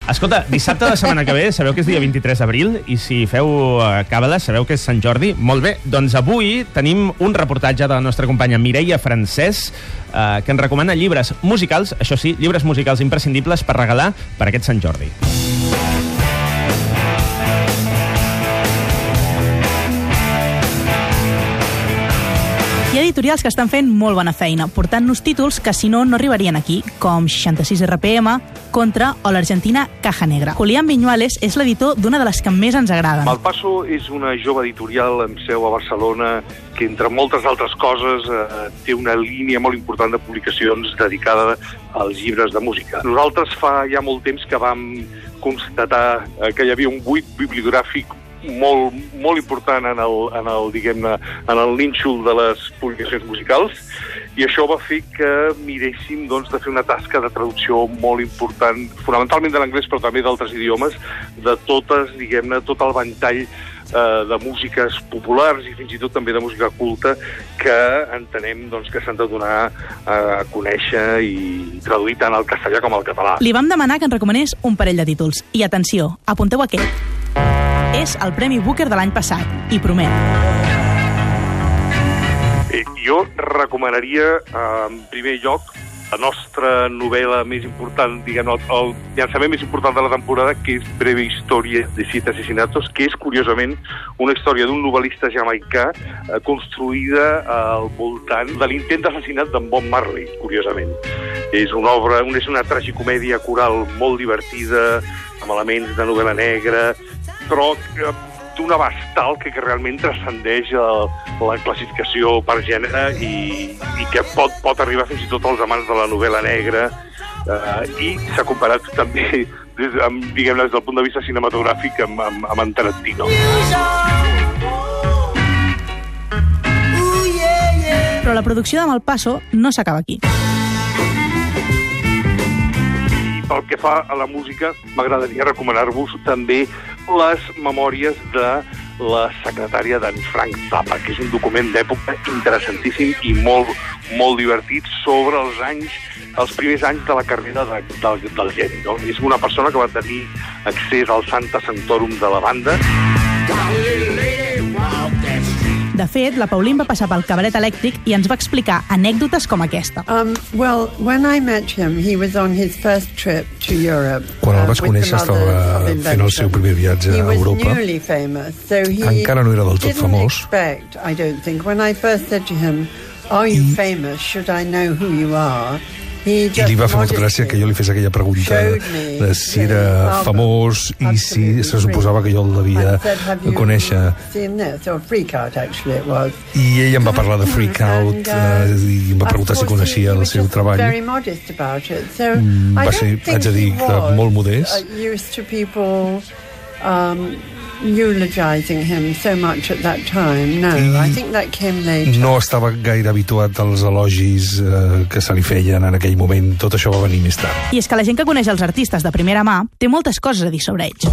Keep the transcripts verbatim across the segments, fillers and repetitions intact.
Escolta, dissabte de la setmana que ve, sabeu que és dia vint-i-tres d'abril, i si feu càbala, sabeu que és Sant Jordi. Molt bé, doncs avui tenim un reportatge de la nostra companya Mireia Francès, eh, que ens recomana llibres musicals, això sí, llibres musicals imprescindibles per regalar per aquest Sant Jordi. Hi ha editorials que estan fent molt bona feina, portant-nos títols que si no, no arribarien aquí, com seixanta-sis R P M, Contra o l'argentina Caja Negra. Julián Viñuales és l'editor d'una de les que més ens agraden. Malpaso és una jove editorial amb seu a Barcelona que, entre moltes altres coses, eh, té una línia molt important de publicacions dedicada als llibres de música. Nosaltres fa ja molt temps que vam constatar eh, que hi havia un buit bibliogràfic molt, molt important en el, en el, diguem-ne, en el nínxol de les publicacions musicals, i això va fer que miréssim, doncs, de fer una tasca de traducció molt important, fonamentalment de l'anglès, però també d'altres idiomes, de totes, diguem-ne, tot el ventall eh, de músiques populars i fins i tot també de música culta que entenem, doncs, que s'han de donar a conèixer i traduir tant al castellà com al català. Li vam demanar que ens recomanés un parell de títols. I atenció, apunteu aquest. És el Premi Booker de l'any passat, i promet. Eh, jo recomanaria, eh, en primer lloc, la nostra novel·la més important, diguem, el, el llançament més important de la temporada, que és Breve Historia de Siete Asesinatos, que és, curiosament, una història d'un novel·lista jamaicà eh, construïda al voltant de l'intent d'assassinat d'en Bob Marley, curiosament. És una obra, és una tragicomèdia coral molt divertida, amb elements de novel·la negra, però d'un abast tal que, que realment transcendeix el, la classificació per gènere i, i que pot, pot arribar fins i tot als amants de la novel·la negra, eh, i s'ha comparat també, des, amb, diguem-ne, des del punt de vista cinematogràfic amb, amb, amb en Tarantino. Però la producció de Malpaso no s'acaba aquí. Pel que fa a la música, m'agradaria recomanar-vos també les memòries de la secretària d'en Frank Zappa, que és un document d'època interessantíssim i molt, molt divertit sobre els anys, els primers anys de la carrera de, del, del geni. No? És una persona que va tenir accés al Santa Sanctorum de la banda. De fet, la Pauline va passar pel cabaret elèctric i ens va explicar anècdotes com aquesta. Um, well, when I met him, he was on his first trip to Europe. Quan el vas conèixer estava fent el seu primer viatge a Europa. So encara no era del tot famós. Expect, I don't think. When I first said to him, "Are you famous? Should I know who you are?" I li va fer molta gràcia que jo li fes aquella pregunta de si era famós i si se suposava que jo el devia conèixer. I ell em va parlar de Freak Out eh, i em va preguntar si coneixia el seu treball. Va ser, haig de dir, que molt modest. Eulogizing him so much at that time. No, I think that came later. No estava gaire habituat als elogis eh, que se li feien en aquell moment. Tot això va venir més tard. I és que la gent que coneix els artistes de primera mà té moltes coses a dir sobre ells.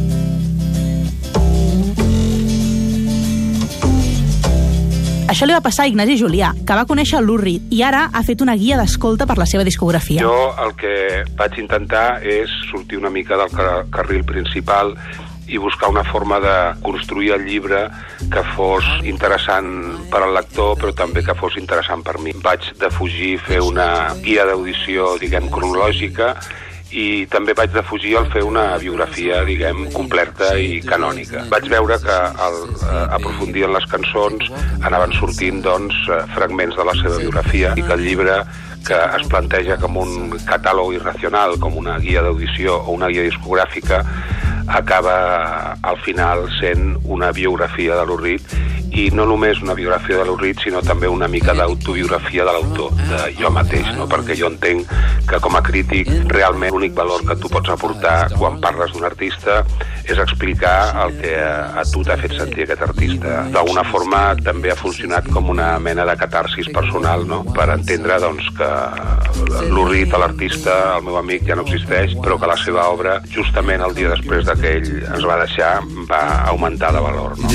Això li va passar a Ignasi Julià, que va conèixer Lou Reed i ara ha fet una guia d'escolta per la seva discografia. Jo el que vaig intentar és sortir una mica del car carril principal i buscar una forma de construir el llibre que fos interessant per al lector, però també que fos interessant per mi. Vaig defugir fer una guia d'audició, diguem, cronològica, i també vaig defugir el fer una biografia, diguem, completa i canònica. Vaig veure que al eh, aprofundir en les cançons anaven sortint, doncs, fragments de la seva biografia i que el llibre, que es planteja com un catàleg irracional, com una guia d'audició o una guia discogràfica, acaba al final sent una biografia de Lou Reed, i no només una biografia de Lou Reed, sinó també una mica d'autobiografia de l'autor, de jo mateix, no? Perquè jo entenc que com a crític realment l'únic valor que tu pots aportar quan parles d'un artista és explicar el que a tu t'ha fet sentir aquest artista. D'alguna forma també ha funcionat com una mena de catarsis personal, no? Per entendre, doncs, que Lou Reed, l'artista, el meu amic, ja no existeix, però que la seva obra, justament el dia després de que ell ens va deixar, va augmentar de valor, no?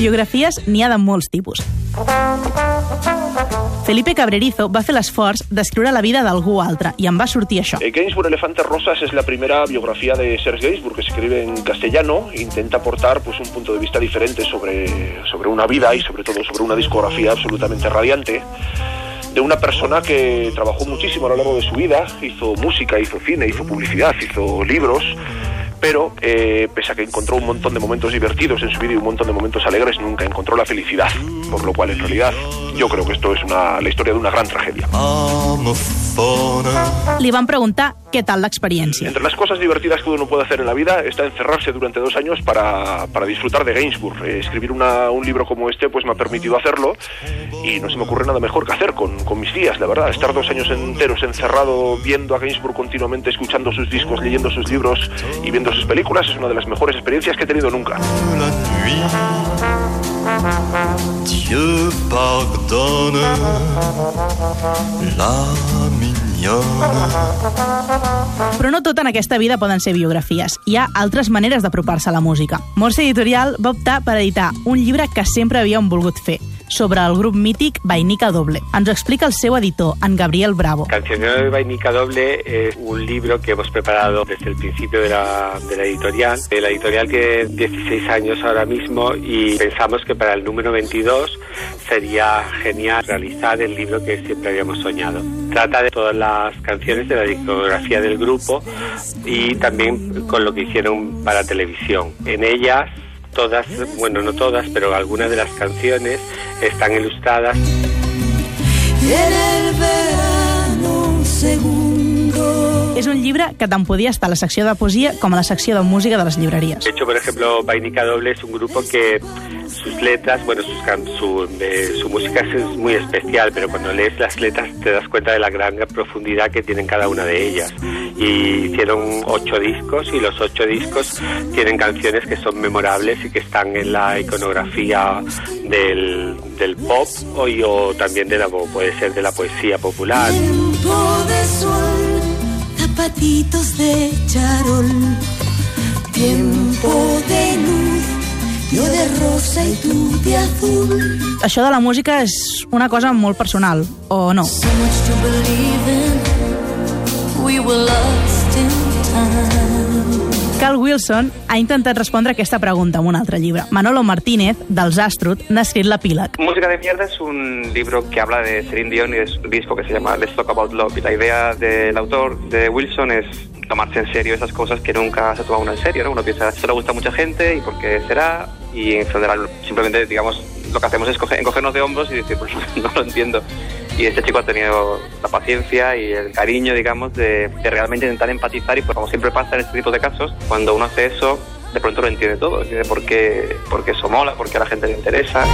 Biografies n'hi ha de molts tipus. Felipe Cabrerizo va fer l'esforç d'escriure la vida d'algú altre i en va sortir això. Gainsbourg Elefantes Rosas es la primera biografía de Serge Gainsbourg, que se escribe en castellano, intenta aportar pues, un punto de vista diferente sobre, sobre una vida y sobre todo sobre una discografía absolutamente radiante de una persona que trabajó muchísimo a lo largo de su vida, hizo música, hizo cine, hizo publicidad, hizo libros, pero eh, pese a que encontró un montón de momentos divertidos en su vida y un montón de momentos alegres, nunca encontró la felicidad, por lo cual en realidad yo creo que esto es una, la historia de una gran tragedia. Li van preguntar què tal l'experiència. Entre las cosas divertidas que uno puede hacer en la vida está encerrarse durante dos años para, para disfrutar de Gainsbourg. Eh, escribir una, un libro como este pues me ha permitido hacerlo y no se me ocurre nada mejor que hacer con, con mis días, la verdad. Estar dos años enteros encerrado viendo a Gainsbourg continuamente, escuchando sus discos, leyendo sus libros y viendo sus películas es una de las mejores experiencias que he tenido nunca. Dieu pardonne la mignonne. Però no tot en aquesta vida poden ser biografies. Hi ha altres maneres d'apropar-se a la música. Morse Editorial va optar per editar un llibre que sempre havíem volgut fer, sobre el grup mític Vainica Doble. Ens ho explica el seu editor, en Gabriel Bravo. Cancionero de Vainica Doble es un libro que hemos preparado desde el principio de la, de la editorial. La editorial tiene dieciséis años ahora mismo y pensamos que para el número veintidós sería genial realizar el libro que siempre habíamos soñado. Trata de todas las canciones de la discografía del grupo y también con lo que hicieron para televisión. En ellas todas, bueno, no todas, pero algunas de las canciones están ilustradas. En el verano segundo. És un llibre que tant podia estar a la secció de poesia com a la secció de música de les llibreries. De hecho, por ejemplo, Vainica Doble es un grupo que sus letras, bueno, sus can su, de, su música es muy especial, pero cuando lees las letras te das cuenta de la gran profundidad que tienen cada una de ellas. Y hicieron ocho discos y los ocho discos tienen canciones que son memorables y que están en la iconografía del, del pop o, y, o también de la, puede ser de la poesía popular. Tiempo de sol, zapatitos de charol, tiempo de luz, yo de rosa y tú de azul. Això de la música és una cosa molt personal, o no? So much to believe in, we were lost in time. Carl Wilson ha intentat respondre aquesta pregunta en un altre llibre. Manolo Martínez, dels Astrud, n'ha escrit l'epíleg. Música de mierda es un libro que habla de Celine Dion y de su disco que se llama Let's Talk About Love. Y la idea del autor, de Wilson, es tomarse en serio esas cosas que nunca se toma uno en serio, ¿no? Uno piensa, esto le gusta a mucha gente y por qué será, y en general simplemente, digamos, lo que hacemos es coger, encogernos de hombros y decir, pues no lo entiendo. Y este chico ha tenido la paciencia y el cariño, digamos, de, de realmente intentar empatizar, y pues como siempre pasa en este tipo de casos, cuando uno hace eso, de pronto lo entiende todo, entiende por qué, por qué eso mola, por qué a la gente le interesa.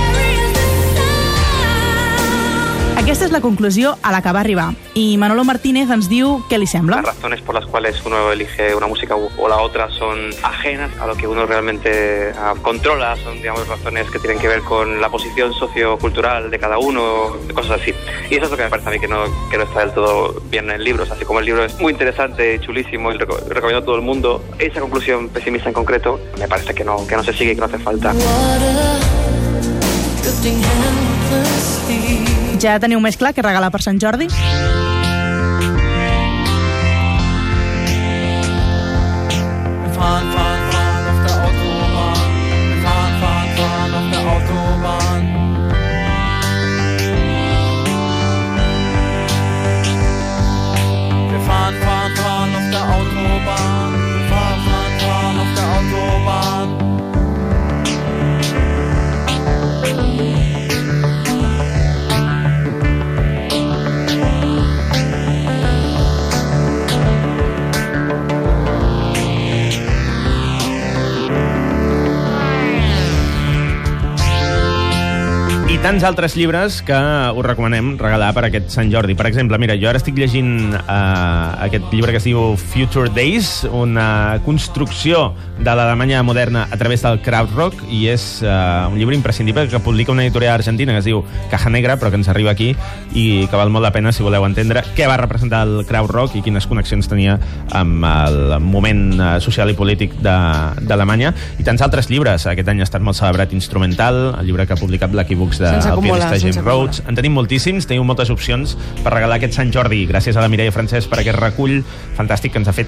Aquesta és la conclusió a la que va arribar. I Manolo Martínez ens diu què li sembla. Las razones por las cuales uno elige una música o la otra son ajenas a lo que uno realmente uh, controla, son, digamos, razones que tienen que ver con la posición sociocultural de cada uno, cosas así. Y eso es lo que me parece a mí que no, que no está del todo bien en libros, así como el libro es muy interesante, chulísimo, y lo recomiendo a todo el mundo. Esa conclusión pesimista en concreto me parece que no, que no se sigue y que no hace falta. Ja teniu més clar què regalar per Sant Jordi? tants altres llibres que us recomanem regalar per aquest Sant Jordi. Per exemple, mira, jo ara estic llegint uh, aquest llibre que es diu Future Days, una construcció de l'Alemanya moderna a través del krautrock, i és uh, un llibre imprescindible que publica una editorial argentina que es diu Caja Negra, però que ens arriba aquí i que val molt la pena si voleu entendre què va representar el krautrock i quines connexions tenia amb el moment uh, social i polític d'Alemanya. I tants altres llibres. Aquest any ha estat molt celebrat Instrumental, el llibre que ha publicat Lucky Books del pianista James Rhodes. En tenim moltíssims, teniu moltes opcions per regalar aquest Sant Jordi. Gràcies a la Mireia Francesc per aquest recull fantàstic que ens ha fet